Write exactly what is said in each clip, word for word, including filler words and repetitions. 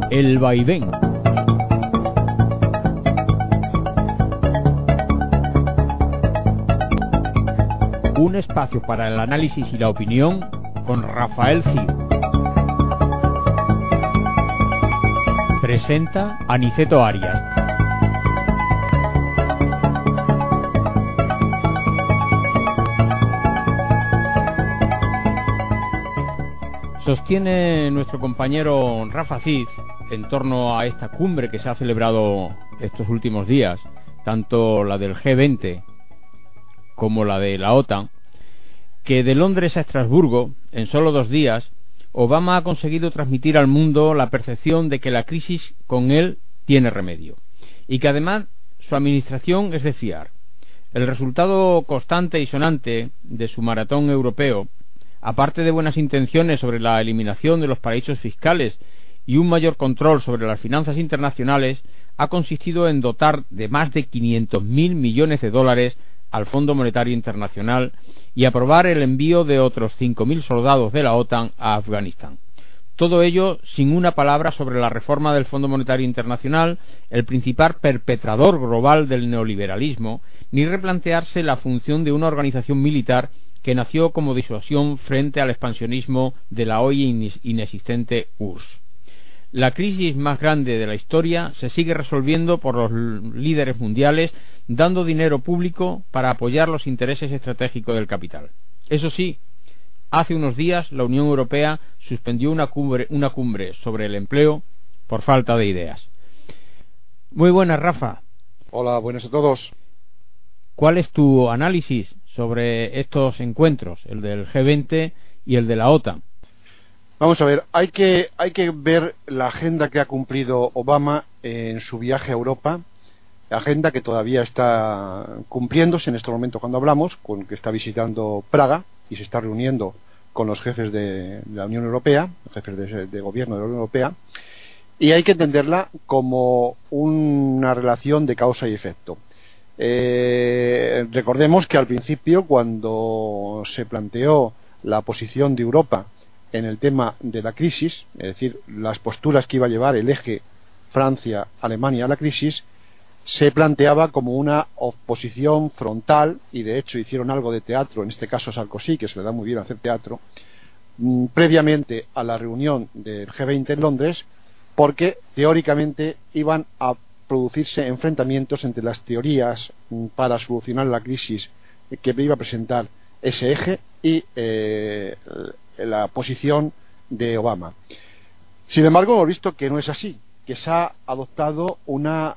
El vaivén. Un espacio para el análisis y la opinión con Rafael Cid. Presenta Aniceto Arias. Sostiene nuestro compañero Rafa Cid, en torno a esta cumbre que se ha celebrado estos últimos días, tanto la del G veinte como la de la OTAN, que de Londres a Estrasburgo, en solo dos días, Obama ha conseguido transmitir al mundo la percepción de que la crisis con él tiene remedio, y que además su administración es de fiar. El resultado constante y sonante de su maratón europeo, aparte de buenas intenciones sobre la eliminación de los paraísos fiscales y un mayor control sobre las finanzas internacionales, ha consistido en dotar de más de quinientos mil millones de dólares al Fondo Monetario Internacional y aprobar el envío de otros cinco mil soldados de la OTAN a Afganistán. Todo ello sin una palabra sobre la reforma del Fondo Monetario Internacional, el principal perpetrador global del neoliberalismo, ni replantearse la función de una organización militar que nació como disuasión frente al expansionismo de la hoy inexistente U R S S. La crisis más grande de la historia se sigue resolviendo por los líderes mundiales dando dinero público para apoyar los intereses estratégicos del capital. Eso sí, hace unos días la Unión Europea suspendió una cumbre, una cumbre sobre el empleo por falta de ideas. Muy buenas, Rafa. Hola, buenas a todos. ¿Cuál es tu análisis sobre estos encuentros, el del G veinte y el de la OTAN? Vamos a ver, hay que, hay que ver la agenda que ha cumplido Obama en su viaje a Europa, agenda que todavía está cumpliéndose en este momento cuando hablamos, con que está visitando Praga y se está reuniendo con los jefes de, de la Unión Europea, los jefes de, de gobierno de la Unión Europea, y hay que entenderla como una relación de causa y efecto. Eh, recordemos que al principio, cuando se planteó la posición de Europa en el tema de la crisis, es decir, las posturas que iba a llevar el eje Francia-Alemania a la crisis, se planteaba como una oposición frontal, y de hecho hicieron algo de teatro, en este caso Sarkozy, que se le da muy bien hacer teatro, mmm, previamente a la reunión del G veinte en Londres, porque teóricamente iban a producirse enfrentamientos entre las teorías mmm, para solucionar la crisis que iba a presentar ese eje y eh, la posición de Obama. Sin embargo, hemos visto que no es así, que se ha adoptado un uh,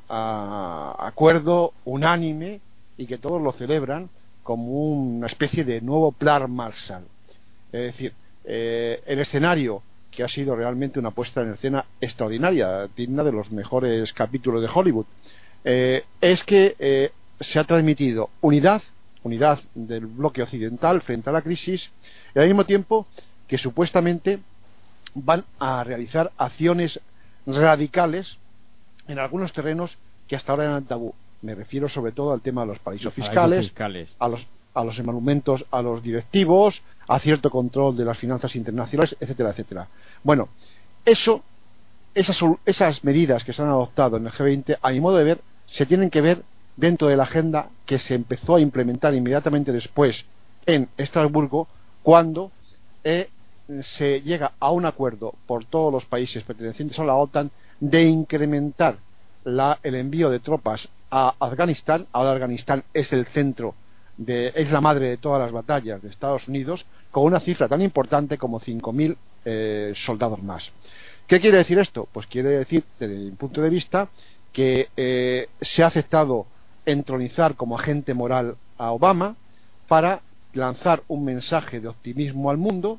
acuerdo unánime y que todos lo celebran como una especie de nuevo plan Marshall. Es decir, eh, el escenario, que ha sido realmente una puesta en escena extraordinaria, digna de los mejores capítulos de Hollywood, eh, es que eh, se ha transmitido unidad, unidad del bloque occidental frente a la crisis, y al mismo tiempo que supuestamente van a realizar acciones radicales en algunos terrenos que hasta ahora eran tabú. Me refiero sobre todo al tema de los paraísos, los fiscales, paraísos fiscales, a los a los emolumentos a los directivos, a cierto control de las finanzas internacionales, etcétera, etcétera. Bueno, eso, esas, esas medidas que se han adoptado en el G veinte, a mi modo de ver, se tienen que ver dentro de la agenda que se empezó a implementar inmediatamente después en Estrasburgo, cuando eh, se llega a un acuerdo por todos los países pertenecientes a la OTAN de incrementar la, el envío de tropas a Afganistán. Ahora Afganistán es el centro, de, es la madre de todas las batallas de Estados Unidos, con una cifra tan importante como cinco mil eh, soldados más. ¿Qué quiere decir esto? Pues quiere decir, desde mi punto de vista, que eh, se ha aceptado entronizar como agente moral a Obama para lanzar un mensaje de optimismo al mundo,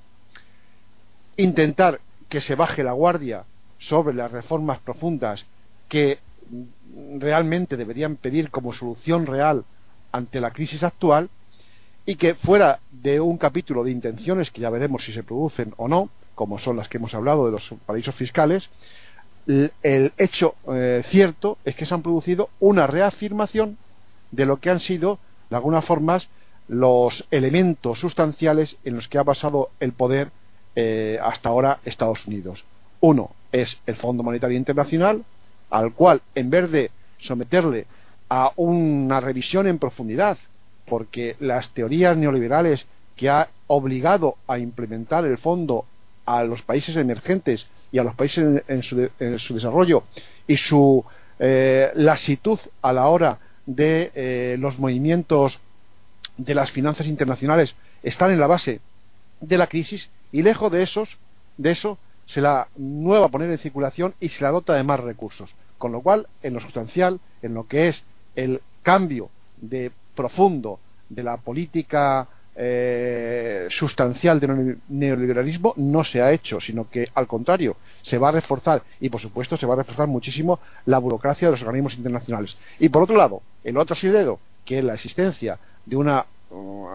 intentar que se baje la guardia sobre las reformas profundas que realmente deberían pedir como solución real ante la crisis actual, y que fuera de un capítulo de intenciones que ya veremos si se producen o no, como son las que hemos hablado de los paraísos fiscales, el, el hecho eh, cierto es que se han producido una reafirmación de lo que han sido, de algunas formas, los elementos sustanciales en los que ha basado el poder eh, hasta ahora Estados Unidos. Uno, es el Fondo Monetario Internacional, al cual, en vez de someterle a una revisión en profundidad, porque las teorías neoliberales que ha obligado a implementar el fondo a los países emergentes y a los países en, en, su, de, en su desarrollo y su eh, lasitud a la hora de eh, los movimientos de las finanzas internacionales están en la base de la crisis, y lejos de esos de eso se la nueva a poner en circulación y se la dota de más recursos, con lo cual en lo sustancial, en lo que es el cambio de profundo de la política eh, sustancial del neoliberalismo no se ha hecho, sino que al contrario se va a reforzar, y por supuesto se va a reforzar muchísimo la burocracia de los organismos internacionales. Y por otro lado, el otro dedo, que es la existencia de un uh,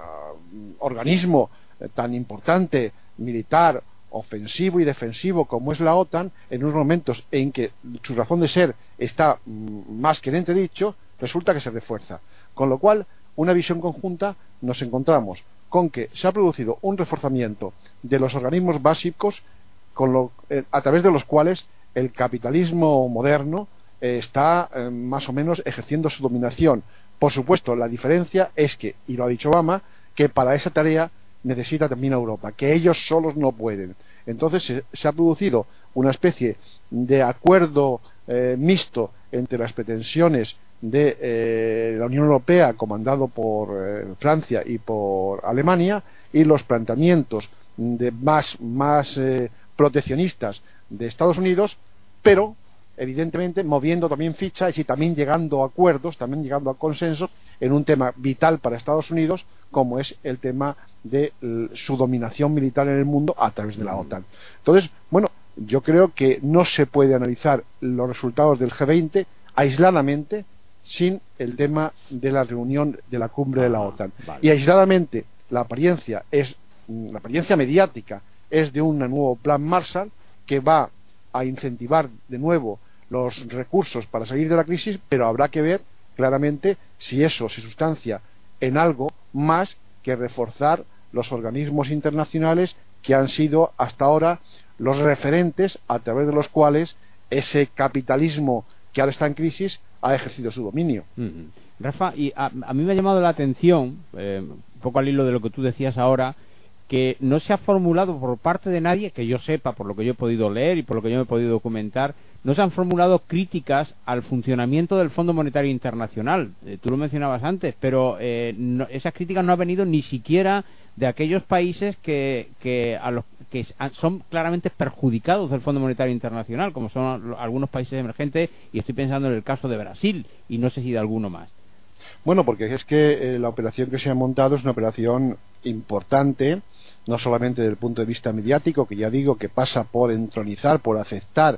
organismo tan importante, militar, ofensivo y defensivo como es la OTAN, en unos momentos en que su razón de ser está más que en entredicho, resulta que se refuerza. Con lo cual, una visión conjunta, nos encontramos con que se ha producido un reforzamiento de los organismos básicos con lo, eh, a través de los cuales el capitalismo moderno eh, está eh, más o menos ejerciendo su dominación. Por supuesto, la diferencia es que, y lo ha dicho Obama, que para esa tarea necesita también a Europa, que ellos solos no pueden. Entonces se, se ha producido una especie de acuerdo eh, mixto entre las pretensiones de eh, la Unión Europea, comandado por eh, Francia y por Alemania, y los planteamientos de más, más eh, proteccionistas de Estados Unidos, pero evidentemente moviendo también fichas y también llegando a acuerdos, también llegando a consensos en un tema vital para Estados Unidos, como es el tema de su dominación militar en el mundo a través de la OTAN. Entonces, bueno, yo creo que no se puede analizar los resultados del G veinte aisladamente sin el tema de la reunión de la cumbre de la OTAN. Vale. Y aisladamente la apariencia es la apariencia mediática es de un nuevo plan Marshall que va a incentivar de nuevo los recursos para salir de la crisis, pero habrá que ver claramente si eso se sustancia en algo más que reforzar los organismos internacionales que han sido hasta ahora los referentes a través de los cuales ese capitalismo que ahora está en crisis ha ejercido su dominio. Uh-huh. Rafa, y a, a mí me ha llamado la atención, eh, un poco al hilo de lo que tú decías ahora, que no se ha formulado por parte de nadie, que yo sepa, por lo que yo he podido leer y por lo que yo me he podido documentar, no se han formulado críticas al funcionamiento del Fondo Monetario Internacional. Eh, tú lo mencionabas antes, pero eh, no, esas críticas no han venido ni siquiera de aquellos países que, que, a los, que son claramente perjudicados del Fondo Monetario Internacional, como son algunos países emergentes, y estoy pensando en el caso de Brasil, y no sé si de alguno más. Bueno, porque es que eh, la operación que se ha montado es una operación importante, no solamente desde el punto de vista mediático, que ya digo que pasa por entronizar, por aceptar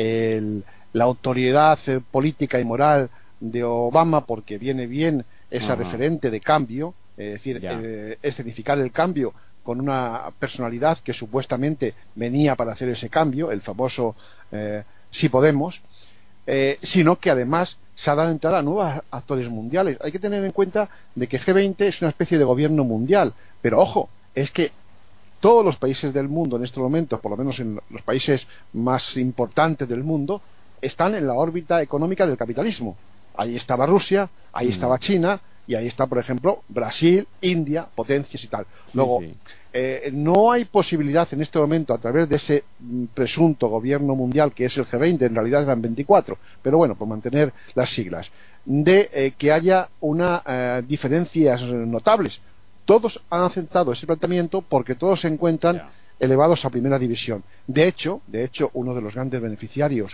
el, la autoridad eh, política y moral de Obama, porque viene bien esa uh-huh. referente de cambio, es decir, eh, escenificar el cambio con una personalidad que supuestamente venía para hacer ese cambio, el famoso eh, sí podemos, eh, sino que además se ha dado entrada a nuevos actores mundiales. Hay que tener en cuenta de que G veinte es una especie de gobierno mundial, pero ojo, es que todos los países del mundo en estos momentos, por lo menos en los países más importantes del mundo, están en la órbita económica del capitalismo. Ahí estaba Rusia, ahí mm. estaba China, y ahí está, por ejemplo, Brasil, India, potencias y tal. Luego, sí, sí. Eh, no hay posibilidad en este momento, a través de ese presunto gobierno mundial que es el G veinte, en realidad eran veinticuatro, pero bueno, por mantener las siglas, de eh, que haya una eh, diferencias notables. Todos han aceptado ese planteamiento porque todos se encuentran yeah. elevados a primera división. De hecho, de hecho, uno de los grandes beneficiarios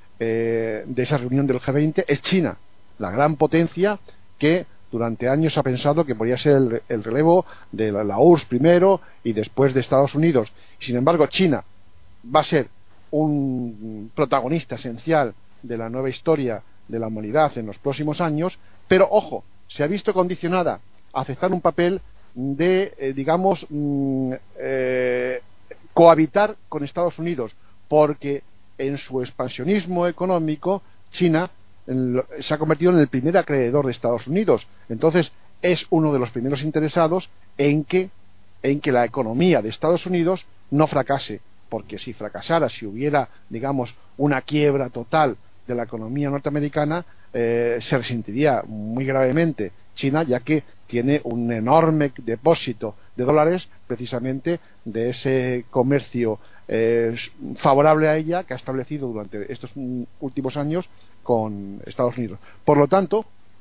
eh, de esa reunión del G veinte es China, la gran potencia que durante años ha pensado que podría ser el, el relevo de la, la U R S S primero y después de Estados Unidos. Sin embargo, China va a ser un protagonista esencial de la nueva historia de la humanidad en los próximos años, pero ojo, se ha visto condicionada a aceptar un papel de, eh, digamos, mm, eh, cohabitar con Estados Unidos, porque en su expansionismo económico, China se ha convertido en el primer acreedor de Estados Unidos. Entonces es uno de los primeros interesados en que, en que la economía de Estados Unidos no fracase. porque si fracasara, si hubiera, digamos, una quiebra total de la economía norteamericana, eh, se resentiría muy gravemente China, ya que tiene un enorme depósito de dólares precisamente de ese comercio eh, favorable a ella que ha establecido durante estos últimos años con Estados Unidos. Por lo tanto,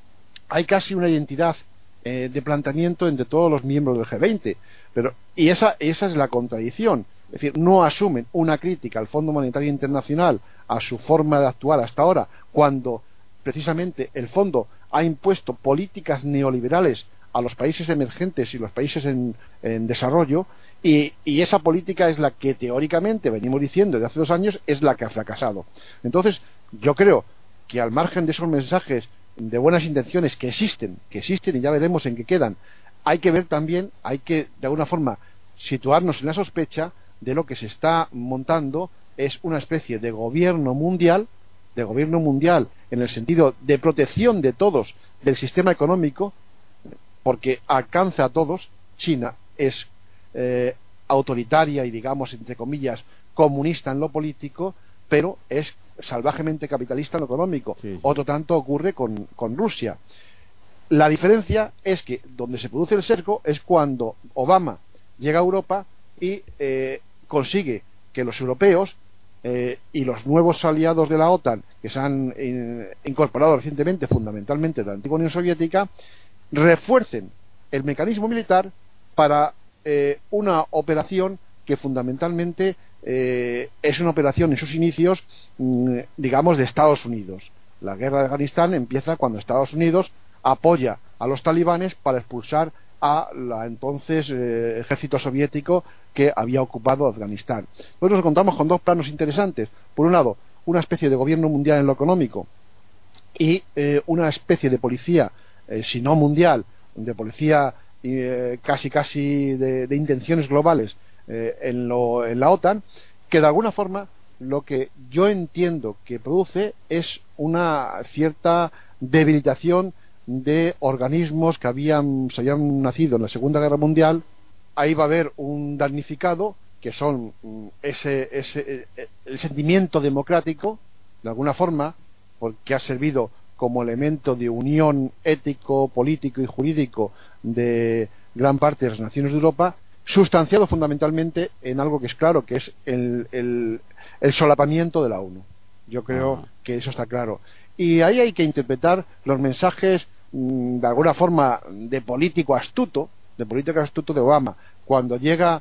hay casi una identidad eh, de planteamiento entre todos los miembros del G veinte, pero y esa, esa es la contradicción. Es decir, no asumen una crítica al Fondo Monetario Internacional, a su forma de actuar hasta ahora, cuando precisamente el fondo ha impuesto políticas neoliberales a los países emergentes y los países en, en desarrollo, y, y esa política es la que teóricamente, venimos diciendo desde hace dos años, es la que ha fracasado. Entonces, yo creo que al margen de esos mensajes de buenas intenciones que existen, que existen y ya veremos en qué quedan, hay que ver también, hay que de alguna forma situarnos en la sospecha de lo que se está montando es una especie de gobierno mundial, de gobierno mundial en el sentido de protección de todos del sistema económico, porque alcanza a todos. China es eh, autoritaria y, digamos, entre comillas, comunista en lo político, pero es salvajemente capitalista en lo económico. Sí, sí. Otro tanto ocurre con, con Rusia. La diferencia es que donde se produce el cerco es cuando Obama llega a Europa y eh, consigue que los europeos eh, y los nuevos aliados de la OTAN, que se han eh, incorporado recientemente, fundamentalmente de la antigua Unión Soviética, refuercen el mecanismo militar para eh, una operación que fundamentalmente eh, es una operación en sus inicios, mmm, digamos, de Estados Unidos. La guerra de Afganistán empieza cuando Estados Unidos apoya a los talibanes para expulsar a la entonces eh, ejército soviético que había ocupado Afganistán. Nosotros nos encontramos con dos planos interesantes. Por un lado, una especie de gobierno mundial en lo económico y eh, una especie de policía, eh, si no mundial, de policía eh, casi casi de, de intenciones globales eh, en, lo, en la OTAN, que de alguna forma lo que yo entiendo que produce es una cierta debilitación de organismos que habían, se habían nacido en la Segunda Guerra Mundial. Ahí va a haber un damnificado, que son ese, ese, el sentimiento democrático, de alguna forma, porque ha servido como elemento de unión ético, político y jurídico de gran parte de las naciones de Europa, sustanciado fundamentalmente en algo que es claro, que es el, el, el solapamiento de la ONU. Yo creo uh-huh. que eso está claro. Y ahí hay que interpretar los mensajes mmm, de alguna forma de político astuto, de político astuto de Obama, cuando llega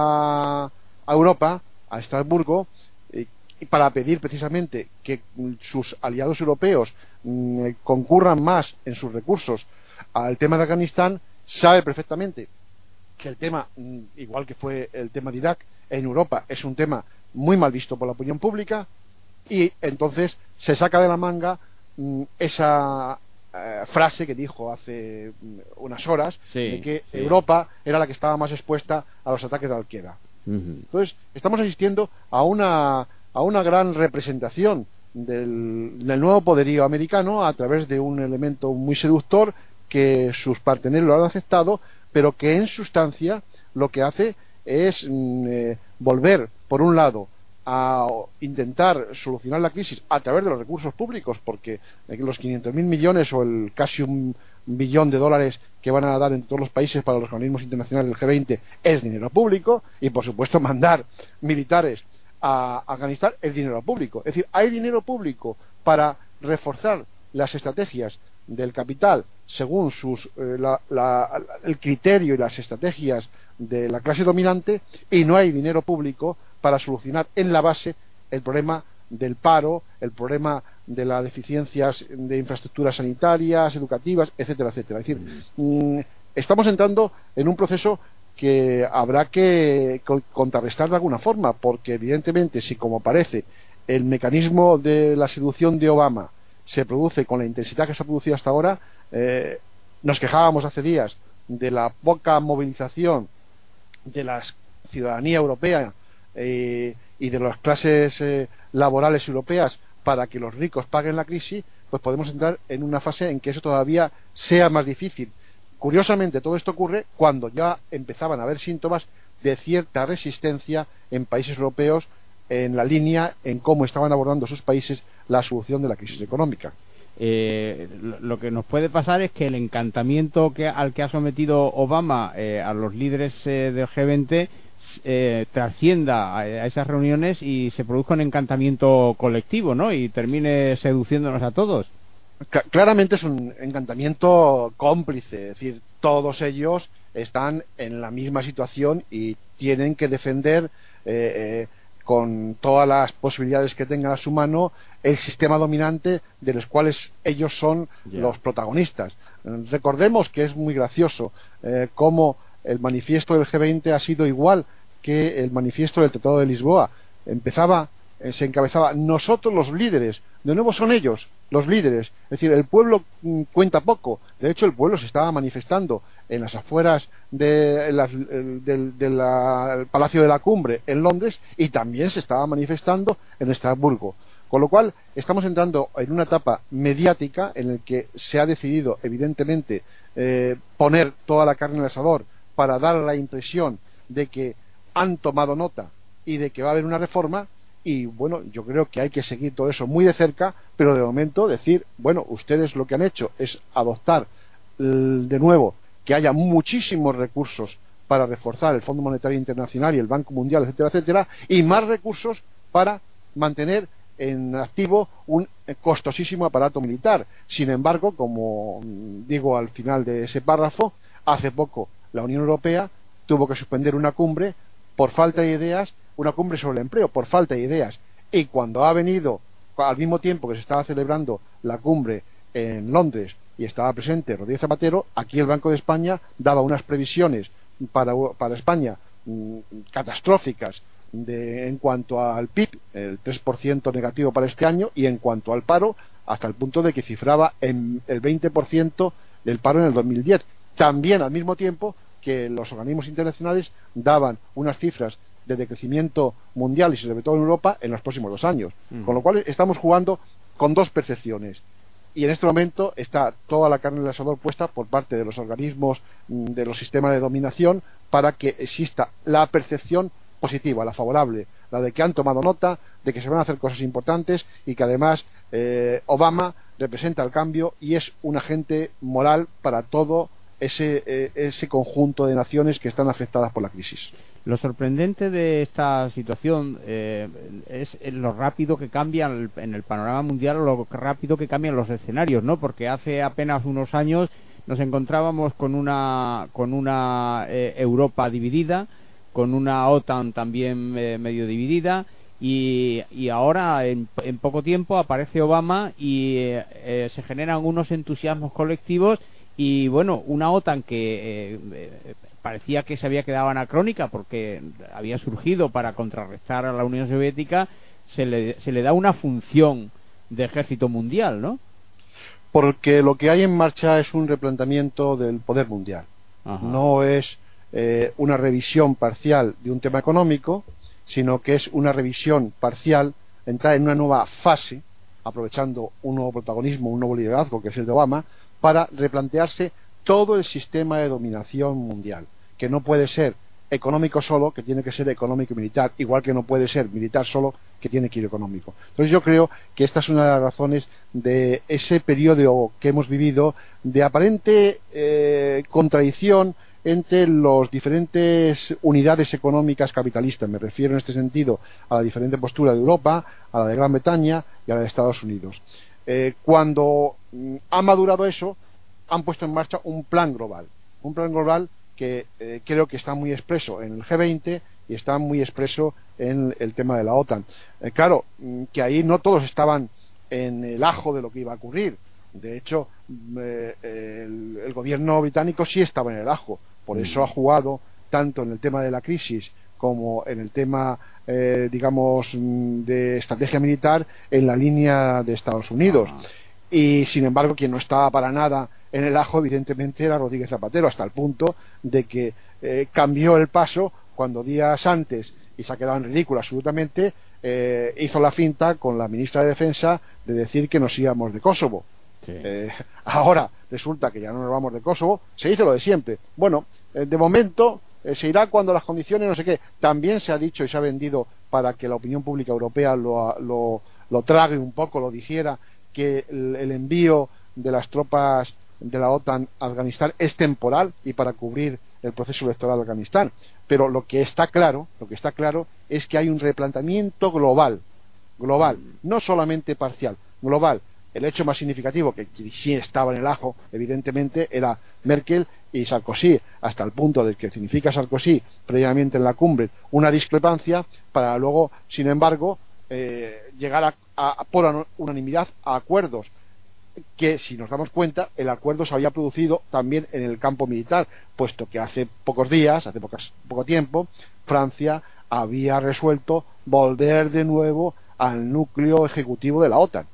a, a Europa, a Estrasburgo, eh, para pedir precisamente que sus aliados europeos mmm, concurran más en sus recursos al tema de Afganistán. Sabe perfectamente que el tema, igual que fue el tema de Irak, en Europa es un tema muy mal visto por la opinión pública, y entonces se saca de la manga mmm, esa eh, frase que dijo hace unas horas, sí, de que sí. Europa era la que estaba más expuesta a los ataques de Al-Qaeda. Uh-huh. Entonces estamos asistiendo a una a una gran representación del, del nuevo poderío americano a través de un elemento muy seductor que sus parteneros lo han aceptado, pero que en sustancia lo que hace es mm, eh, volver, por un lado, a intentar solucionar la crisis a través de los recursos públicos, porque los quinientos mil millones o el casi un billón de dólares que van a dar en todos los países para los organismos internacionales del G veinte es dinero público, y por supuesto mandar militares a Afganistán es dinero público. Es decir, hay dinero público para reforzar las estrategias del capital según sus eh, la, la, el criterio y las estrategias de la clase dominante, y no hay dinero público para solucionar en la base el problema del paro, el problema de las deficiencias de infraestructuras sanitarias, educativas, etcétera, etcétera. Es decir, mm, estamos entrando en un proceso que habrá que contrarrestar de alguna forma, porque evidentemente, si como parece el mecanismo de la seducción de Obama se produce con la intensidad que se ha producido hasta ahora, eh, nos quejábamos hace días de la poca movilización de la ciudadanía europea eh, y de las clases eh, laborales europeas para que los ricos paguen la crisis, pues podemos entrar en una fase en que eso todavía sea más difícil. Curiosamente, todo esto ocurre cuando ya empezaban a haber síntomas de cierta resistencia en países europeos en la línea en cómo estaban abordando sus países la solución de la crisis económica. Eh, lo que nos puede pasar es que el encantamiento que, al que ha sometido Obama eh, a los líderes eh, del G veinte eh, trascienda a, a esas reuniones y se produzca un encantamiento colectivo, ¿no? Y termine seduciéndonos a todos. C- claramente es un encantamiento cómplice, es decir, todos ellos están en la misma situación y tienen que defender eh, eh, con todas las posibilidades que tengan a su mano el sistema dominante de los cuales ellos son yeah. los protagonistas. Recordemos que es muy gracioso eh, cómo el manifiesto del G veinte ha sido igual que el manifiesto del Tratado de Lisboa. Empezaba, eh, se encabezaba, nosotros los líderes, de nuevo son ellos los líderes, es decir, el pueblo mm, cuenta poco. De hecho, el pueblo se estaba manifestando en las afueras de la, del de la, Palacio de la Cumbre en Londres y también se estaba manifestando en Estrasburgo. Con lo cual, estamos entrando en una etapa mediática en la que se ha decidido, evidentemente, eh, poner toda la carne en el asador para dar la impresión de que han tomado nota y de que va a haber una reforma. Y bueno, yo creo que hay que seguir todo eso muy de cerca, pero de momento decir, bueno, ustedes lo que han hecho es adoptar de nuevo que haya muchísimos recursos para reforzar el Fondo Monetario Internacional y el Banco Mundial, etcétera, etcétera, y más recursos para mantener en activo un costosísimo aparato militar. Sin embargo, como digo al final de ese párrafo, hace poco la Unión Europea tuvo que suspender una cumbre por falta de ideas, una cumbre sobre el empleo, por falta de ideas. Y cuando ha venido, al mismo tiempo que se estaba celebrando la cumbre en Londres y estaba presente Rodríguez Zapatero, aquí el Banco de España daba unas previsiones para, para España mmm, catastróficas de, en cuanto al P I B, el tres por ciento negativo para este año, y en cuanto al paro, hasta el punto de que cifraba en el veinte por ciento del paro en el dos mil diez. También al mismo tiempo que los organismos internacionales daban unas cifras de decrecimiento mundial y sobre todo en Europa en los próximos dos años. Mm. Con lo cual estamos jugando con dos percepciones. Y en este momento está toda la carne del asador puesta por parte de los organismos de los sistemas de dominación para que exista la percepción positiva, la favorable, la de que han tomado nota, de que se van a hacer cosas importantes y que además eh, Obama representa el cambio y es un agente moral para todo ese, eh, ese conjunto de naciones que están afectadas por la crisis. Lo sorprendente de esta situación eh, es lo rápido que cambian en el panorama mundial, lo rápido que cambian los escenarios, ¿no? Porque hace apenas unos años nos encontrábamos con una con una eh, Europa dividida, con una OTAN también eh, medio dividida, y, y ahora en, en poco tiempo aparece Obama y eh, eh, se generan unos entusiasmos colectivos. Y bueno, una OTAN que eh, parecía que se había quedado anacrónica porque había surgido para contrarrestar a la Unión Soviética, se le, se le da una función de ejército mundial, ¿no? Porque lo que hay en marcha es un replanteamiento del poder mundial. Ajá. No es eh, una revisión parcial de un tema económico, sino que es una revisión parcial, entrar en una nueva fase, aprovechando un nuevo protagonismo, un nuevo liderazgo que es el de Obama, para replantearse todo el sistema de dominación mundial, que no puede ser económico solo, que tiene que ser económico y militar, igual que no puede ser militar solo, que tiene que ir económico. Entonces yo creo que esta es una de las razones de ese periodo que hemos vivido de aparente eh, contradicción entre las diferentes unidades económicas capitalistas. Me refiero en este sentido a la diferente postura de Europa, a la de Gran Bretaña y a la de Estados Unidos. Eh, cuando mm, ha madurado eso, han puesto en marcha un plan global, un plan global que eh, creo que está muy expreso en el G veinte y está muy expreso en el tema de la OTAN. Eh, claro, mm, que ahí no todos estaban en el ajo de lo que iba a ocurrir. De hecho, eh, el, el gobierno británico sí estaba en el ajo. Por eso ha jugado tanto en el tema de la crisis como en el tema, eh, digamos, de estrategia militar en la línea de Estados Unidos. Y, sin embargo, quien no estaba para nada en el ajo, evidentemente, era Rodríguez Zapatero, hasta el punto de que eh, cambió el paso cuando días antes, y se ha quedado en ridículo absolutamente, eh, hizo la finta con la ministra de Defensa de decir que nos íbamos de Kosovo. Sí. Eh, ahora resulta que ya no nos vamos de Kosovo, se dice lo de siempre. Bueno, eh, de momento eh, se irá cuando las condiciones no sé qué. También se ha dicho y se ha vendido para que la opinión pública europea lo, lo, lo trague un poco, lo digiera, que el, el envío de las tropas de la OTAN a Afganistán es temporal y para cubrir el proceso electoral de Afganistán. Pero lo que está claro, lo que está claro es que hay un replanteamiento global, global, no solamente parcial, global. El hecho más significativo, que sí estaba en el ajo, evidentemente, era Merkel y Sarkozy, hasta el punto de que significa Sarkozy previamente en la cumbre una discrepancia, para luego, sin embargo, eh, llegar a, a, por unanimidad a acuerdos, que si nos damos cuenta, el acuerdo se había producido también en el campo militar, puesto que hace pocos días, hace pocas, poco tiempo, Francia había resuelto volver de nuevo al núcleo ejecutivo de la OTAN.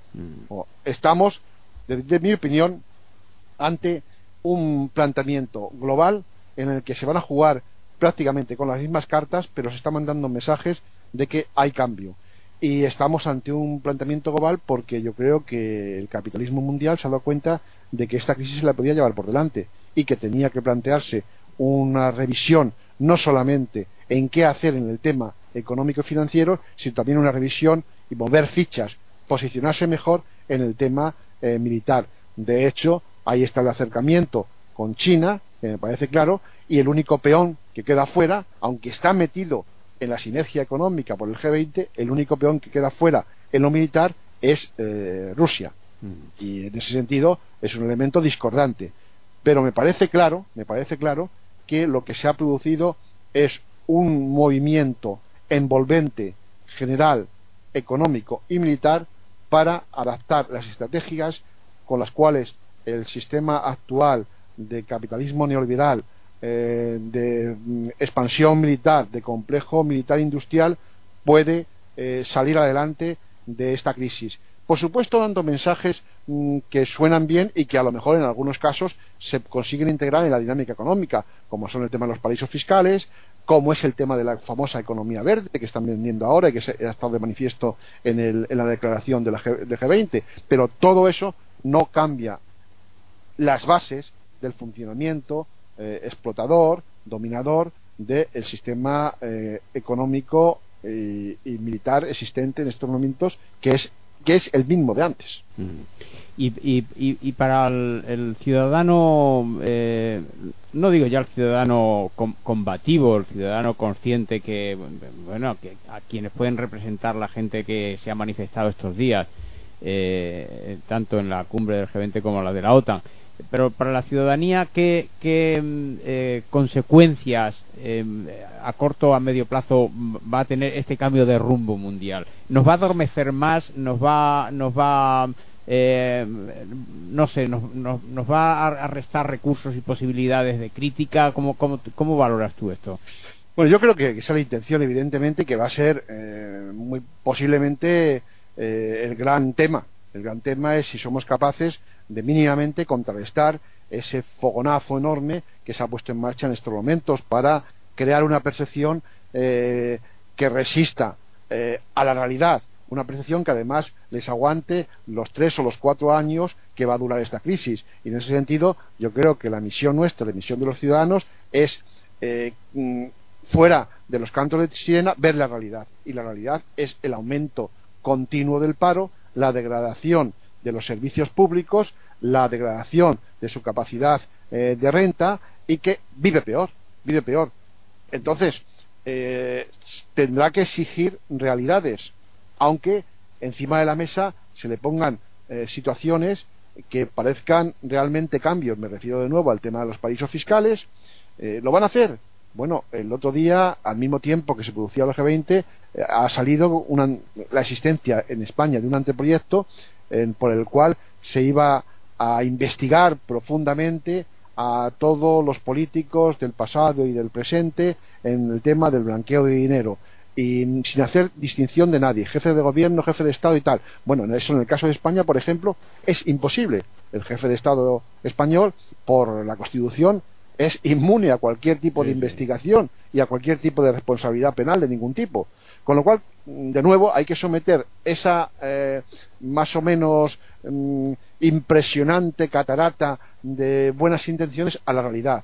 Estamos, desde mi opinión, ante un planteamiento global en el que se van a jugar prácticamente con las mismas cartas, pero se están mandando mensajes de que hay cambio. Y estamos ante un planteamiento global porque yo creo que el capitalismo mundial se ha dado cuenta de que esta crisis se la podía llevar por delante y que tenía que plantearse una revisión no solamente en qué hacer en el tema económico y financiero, sino también una revisión y mover fichas, posicionarse mejor en el tema eh, militar. De hecho, ahí está el acercamiento con China, que me parece claro, y el único peón que queda fuera, aunque está metido en la sinergia económica por el G veinte, el único peón que queda fuera en lo militar es eh, Rusia. Mm. Y en ese sentido es un elemento discordante. Pero me parece claro, me parece claro que lo que se ha producido es un movimiento envolvente, general, económico y militar para adaptar las estrategias con las cuales el sistema actual de capitalismo neoliberal, eh, de mm, expansión militar, de complejo militar industrial, puede eh, salir adelante de esta crisis. Por supuesto, dando mensajes mmm, que suenan bien y que a lo mejor en algunos casos se consiguen integrar en la dinámica económica, como son el tema de los paraísos fiscales, como es el tema de la famosa economía verde que están vendiendo ahora y que se ha estado de manifiesto en, el, en la declaración de la G, de G veinte. Pero todo eso no cambia las bases del funcionamiento eh, explotador, dominador del sistema eh, económico y, y militar existente en estos momentos, que es que es el mismo de antes. Y, y, y, y para el, el ciudadano, eh, no digo ya el ciudadano com, combativo, el ciudadano consciente que, bueno, que a quienes pueden representar la gente que se ha manifestado estos días, eh, tanto en la cumbre del G veinte como la de la OTAN, pero para la ciudadanía, ¿qué, qué eh, consecuencias eh, a corto o a medio plazo va a tener este cambio de rumbo mundial? ¿Nos va a adormecer más? ¿Nos va, nos va eh, no sé, nos, nos, nos va a restar recursos y posibilidades de crítica? ¿Cómo, cómo, cómo valoras tú esto? Bueno, yo creo que esa es la intención, evidentemente, que va a ser eh, muy posiblemente eh, el gran tema. El gran tema es si somos capaces de mínimamente contrarrestar ese fogonazo enorme que se ha puesto en marcha en estos momentos para crear una percepción eh, que resista eh, a la realidad, una percepción que además les aguante los tres o los cuatro años que va a durar esta crisis. Y en ese sentido yo creo que la misión nuestra, la misión de los ciudadanos es eh, fuera de los cantos de sirena ver la realidad, y la realidad es el aumento continuo del paro, la degradación de los servicios públicos, la degradación de su capacidad eh, de renta, y que vive peor, vive peor. Entonces, eh, tendrá que exigir realidades, aunque encima de la mesa se le pongan eh, situaciones que parezcan realmente cambios. Me refiero de nuevo al tema de los paraísos fiscales. Eh, ¿Lo van a hacer? Bueno, el otro día, al mismo tiempo que se producía el G veinte, eh, ha salido una, la existencia en España de un anteproyecto eh, por el cual se iba a investigar profundamente a todos los políticos del pasado y del presente en el tema del blanqueo de dinero, y sin hacer distinción de nadie, jefe de gobierno, jefe de Estado y tal. Bueno, eso en el caso de España, por ejemplo, es imposible. El jefe de Estado español, por la Constitución, es inmune a cualquier tipo de sí, investigación y a cualquier tipo de responsabilidad penal de ningún tipo. Con lo cual, de nuevo, hay que someter esa eh, más o menos mm, impresionante catarata de buenas intenciones a la realidad.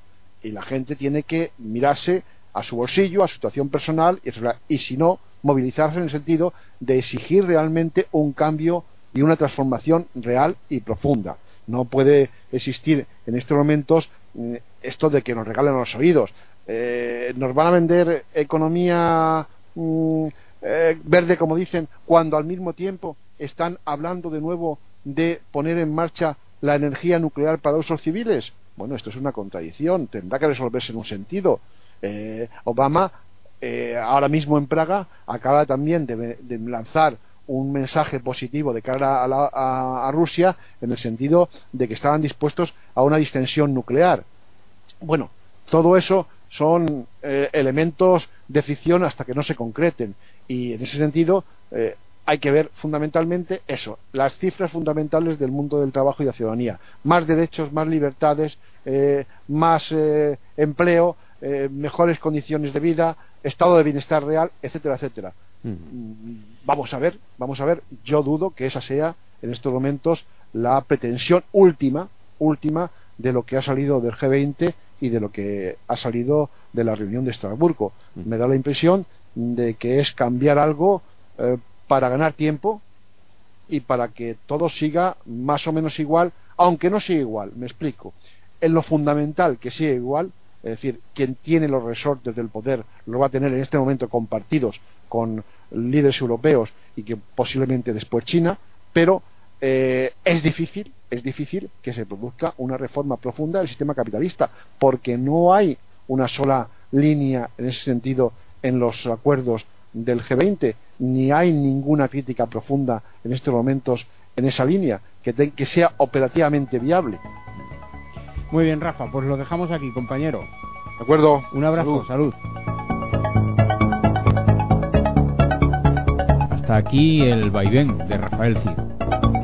y la gente tiene que mirarse a su bolsillo, a su situación personal y, y si no, movilizarse en el sentido de exigir realmente un cambio y una transformación real y profunda. No puede existir en estos momentos eh, esto de que nos regalen los oídos. Eh, nos van a vender economía mm, eh, verde, como dicen, cuando al mismo tiempo están hablando de nuevo de poner en marcha la energía nuclear para usos civiles. Bueno, esto es una contradicción, tendrá que resolverse en un sentido. Eh, Obama, eh, ahora mismo en Praga, acaba también de, de lanzar un mensaje positivo de cara a, la, a, a Rusia, en el sentido de que estaban dispuestos a una distensión nuclear. Bueno, todo eso son eh, elementos de ficción hasta que no se concreten, y en ese sentido eh, hay que ver fundamentalmente eso, las cifras fundamentales del mundo del trabajo y de la ciudadanía: más derechos, más libertades, eh, más eh, empleo, eh, mejores condiciones de vida, estado de bienestar real, etcétera, etcétera. Mm. Vamos a ver, vamos a ver. Yo dudo que esa sea en estos momentos la pretensión última, última de lo que ha salido del G veinte y de lo que ha salido de la reunión de Estrasburgo. Mm. Me da la impresión de que es cambiar algo eh, para ganar tiempo y para que todo siga más o menos igual, aunque no siga igual. Me explico. En lo fundamental que siga igual, es decir, quien tiene los resortes del poder lo va a tener en este momento compartidos con líderes europeos y que posiblemente después China, pero eh, es difícil, es difícil que se produzca una reforma profunda del sistema capitalista, porque no hay una sola línea en ese sentido en los acuerdos del G veinte, ni hay ninguna crítica profunda en estos momentos en esa línea que, te, que sea operativamente viable. Muy bien, Rafa, pues lo dejamos aquí, compañero. De acuerdo. Un abrazo, salud. salud. Hasta aquí el vaivén de Rafael Cid.